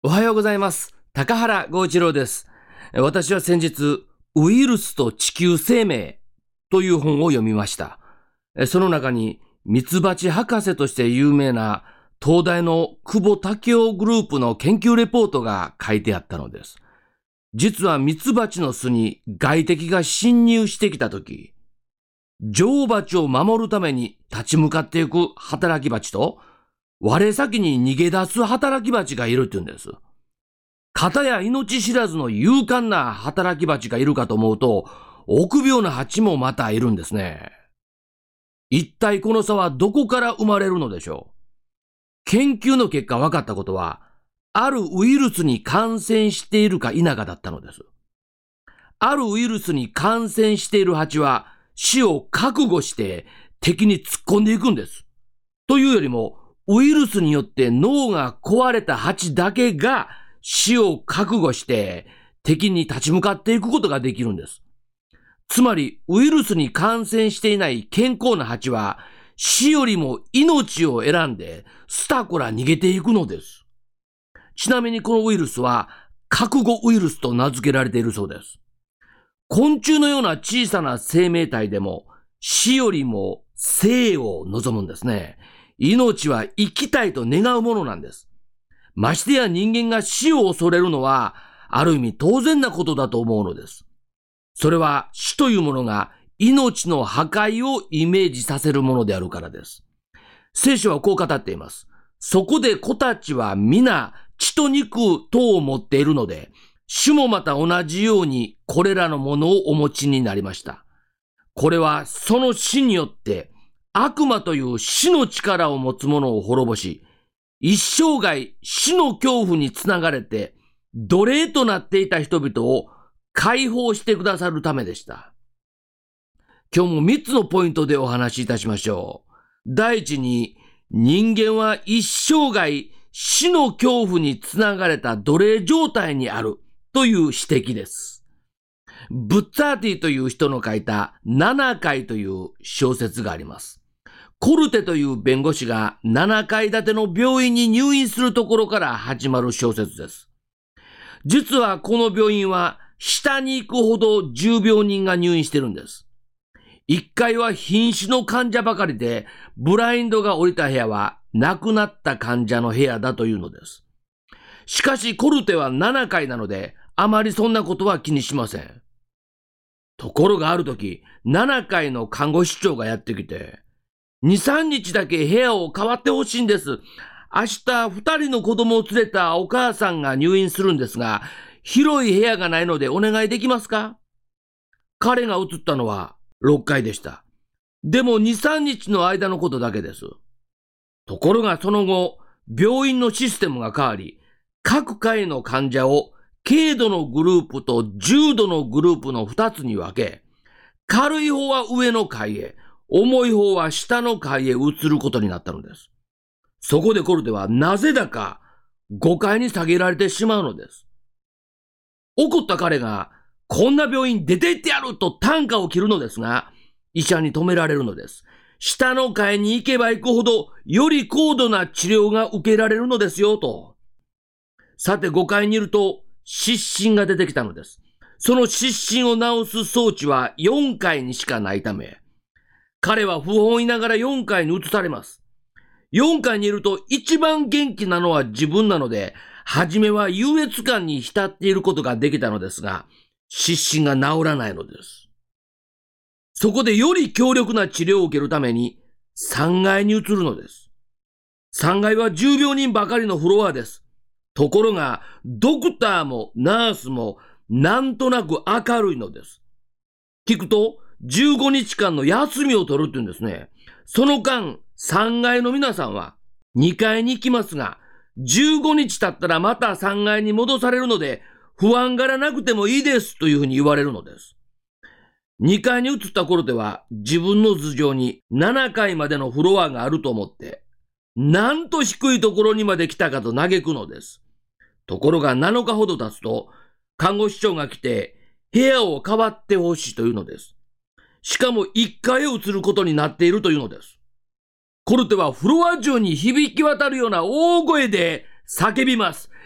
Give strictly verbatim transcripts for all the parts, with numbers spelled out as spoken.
おはようございます。高原剛一郎です。私は先日、ウイルスと地球生命という本を読みました。その中に、ミツバチ博士として有名な東大の久保武雄グループの研究レポートが書いてあったのです。実はミツバチの巣に外敵が侵入してきたとき、女王蜂を守るために立ち向かっていく働き蜂と、我先に逃げ出す働き蜂がいるって言うんです。片や命知らずの勇敢な働き蜂がいるかと思うと、臆病な蜂もまたいるんですね。一体この差はどこから生まれるのでしょう。研究の結果分かったことは、あるウイルスに感染しているか否かだったのです。あるウイルスに感染している蜂は死を覚悟して敵に突っ込んでいくんです。というよりも、ウイルスによって脳が壊れた蜂だけが死を覚悟して敵に立ち向かっていくことができるんです。つまりウイルスに感染していない健康な蜂は死よりも命を選んでスタコラ逃げていくのです。ちなみにこのウイルスは覚悟ウイルスと名付けられているそうです。昆虫のような小さな生命体でも死よりも生を望むんですね。命は生きたいと願うものなんです。ましてや人間が死を恐れるのは、ある意味当然なことだと思うのです。それは死というものが命の破壊をイメージさせるものであるからです。聖書はこう語っています。そこで子たちは皆血と肉とを持っているので、主もまた同じようにこれらのものをお持ちになりました。これはその死によって、悪魔という死の力を持つ者を滅ぼし、一生涯死の恐怖につながれて奴隷となっていた人々を解放してくださるためでした。今日もみっつのポイントでお話しいたしましょう。第一に、人間は一生涯死の恐怖につながれた奴隷状態にあるという指摘です。ブッツァーティという人の書いたななかいという小説があります。コルテという弁護士がななかい建ての病院に入院するところから始まる小説です。実はこの病院は下に行くほど重病人が入院してるんです。いっかいは瀕死の患者ばかりで、ブラインドが降りた部屋は亡くなった患者の部屋だというのです。しかしコルテはななかいなので、あまりそんなことは気にしません。ところがあるとき、ななかいの看護師長がやってきて、に、さんにちだけ部屋を変わってほしいんです。明日ふたりの子供を連れたお母さんが入院するんですが、広い部屋がないのでお願いできますか？彼が移ったのはろっかいでした。でもに、さんにちの間のことだけです。ところがその後、病院のシステムが変わり、各階の患者を軽度のグループと重度のグループのふたつに分け、軽い方は上の階へ、重い方は下の階へ移ることになったのです。そこでコルテはなぜだかごかいに下げられてしまうのです。怒った彼がこんな病院出て行ってやると啖呵を切るのですが、医者に止められるのです。下の階に行けば行くほどより高度な治療が受けられるのですよと。さてごかいにいると失神が出てきたのです。その失神を治す装置はよんかいにしかないため、彼は不本意ながらよんかいに移されます。よんかいにいると一番元気なのは自分なので、はじめは優越感に浸っていることができたのですが、失神が治らないのです。そこでより強力な治療を受けるためにさんがいに移るのです。さんがいは重病人ばかりのフロアです。ところが、ドクターもナースもなんとなく明るいのです。聞くと、じゅうごにちかんの休みを取るって言うんですね。その間、さんがいの皆さんはにかいに行きますが、じゅうごにち経ったらまたさんがいに戻されるので、不安がらなくてもいいですというふうに言われるのです。にかいに移った頃では自分の頭上にななかいまでのフロアがあると思って、なんと低いところにまで来たかと嘆くのです。ところがなのかほど経つと、看護師長が来て部屋を変わってほしいというのです。しかもいっかいへ移ることになっているというのです。コルテはフロア中に響き渡るような大声で叫びます。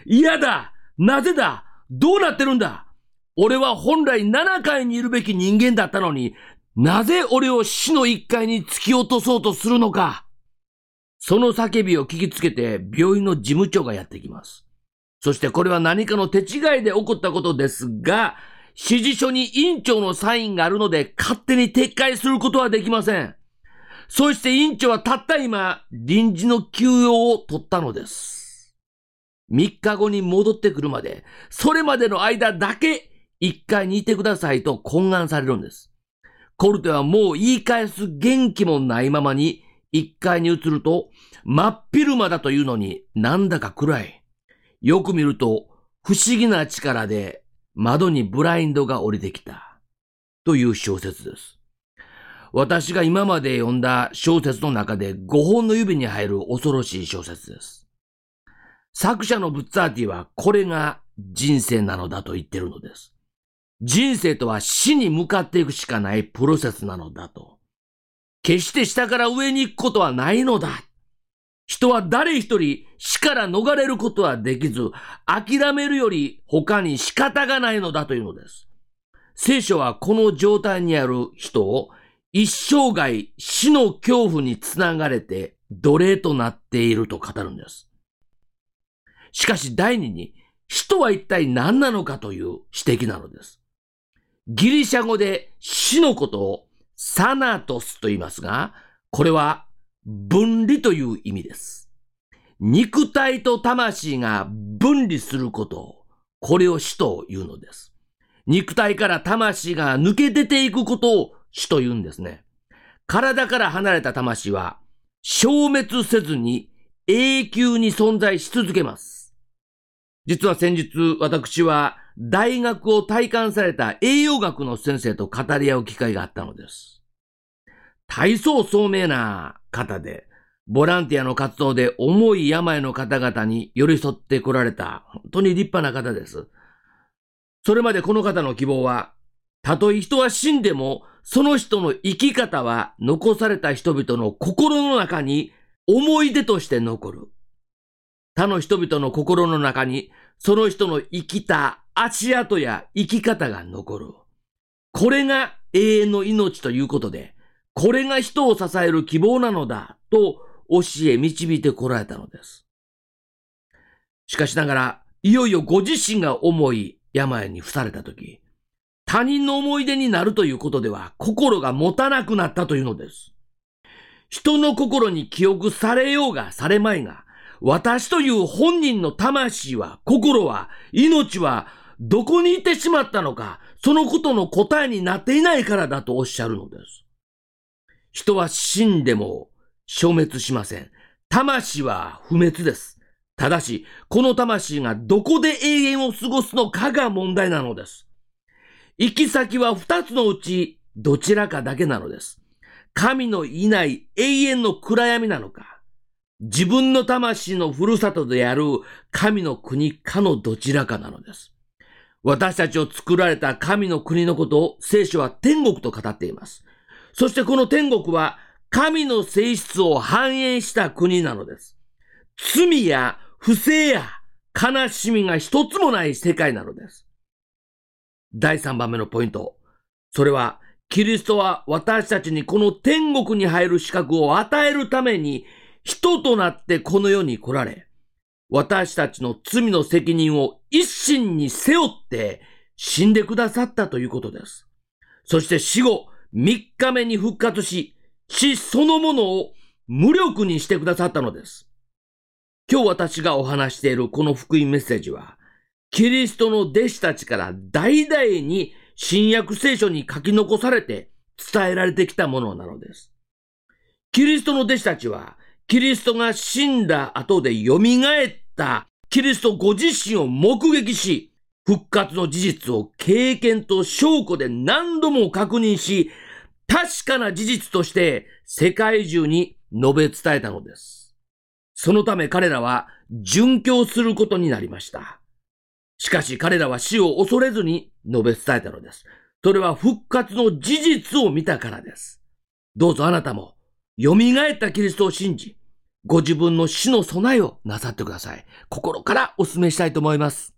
嫌だ。なぜだ。どうなってるんだ。俺は本来ななかいにいるべき人間だったのに、なぜ俺を死のいっかいに突き落とそうとするのか。その叫びを聞きつけて病院の事務長がやってきます。そしてこれは何かの手違いで起こったことですが、指示書に院長のサインがあるので勝手に撤回することはできません。そして院長はたった今、臨時の休養を取ったのです。みっかごに戻ってくるまで、それまでの間だけいっかいにいてくださいと懇願されるんです。コルテはもう言い返す元気もないままにいっかいに移ると、真っ昼間だというのになんだか暗い。よく見ると不思議な力で窓にブラインドが降りてきた。という小説です。私が今まで読んだ小説の中でごほんの指に入る恐ろしい小説です。作者のブッツァーティはこれが人生なのだと言ってるのです。人生とは死に向かっていくしかないプロセスなのだと。決して下から上に行くことはないのだ。人は誰一人死から逃れることはできず、諦めるより他に仕方がないのだというのです。聖書はこの状態にある人を一生涯死の恐怖につながれて奴隷となっていると語るんです。しかし第二に、死とは一体何なのかという指摘なのです。ギリシャ語で死のことをサナトスと言いますが、これは分離という意味です。肉体と魂が分離することを、これを死というのです。肉体から魂が抜け出ていくことを死と言うんですね。体から離れた魂は消滅せずに永久に存在し続けます。実は先日私は大学を退官された栄養学の先生と語り合う機会があったのです。大層聡明な方で、ボランティアの活動で重い病の方々に寄り添ってこられた、本当に立派な方です。それまでこの方の希望は、たとえ人は死んでも、その人の生き方は残された人々の心の中に思い出として残る。他の人々の心の中に、その人の生きた足跡や生き方が残る。これが永遠の命ということで、これが人を支える希望なのだと教え導いてこられたのです。しかしながら、いよいよご自身が重い病に伏されたとき、他人の思い出になるということでは心が持たなくなったというのです。人の心に記憶されようがされまいが、私という本人の魂は、心は、命はどこにいてしまったのか、そのことの答えになっていないからだとおっしゃるのです。人は死んでも消滅しません。魂は不滅です。ただし、この魂がどこで永遠を過ごすのかが問題なのです。行き先は二つのうちどちらかだけなのです。神のいない永遠の暗闇なのか、自分の魂のふるさとである神の国かのどちらかなのです。私たちを作られた神の国のことを聖書は天国と語っています。そしてこの天国は神の性質を反映した国なのです。罪や不正や悲しみが一つもない世界なのです。だいさんばんめのポイント。それは、キリストは私たちにこの天国に入る資格を与えるために人となってこの世に来られ、私たちの罪の責任を一身に背負って死んでくださったということです。そして死後みっかめに復活し、死そのものを無力にしてくださったのです。今日私がお話しているこの福音メッセージは、キリストの弟子たちから代々に新約聖書に書き残されて伝えられてきたものなのです。キリストの弟子たちは、キリストが死んだ後で蘇ったキリストご自身を目撃し、復活の事実を経験と証拠で何度も確認し、確かな事実として世界中に述べ伝えたのです。そのため彼らは殉教することになりました。しかし彼らは死を恐れずに述べ伝えたのです。それは復活の事実を見たからです。どうぞあなたも、蘇ったキリストを信じ、 ご自分の死の備えをなさってください。心からお勧めしたいと思います。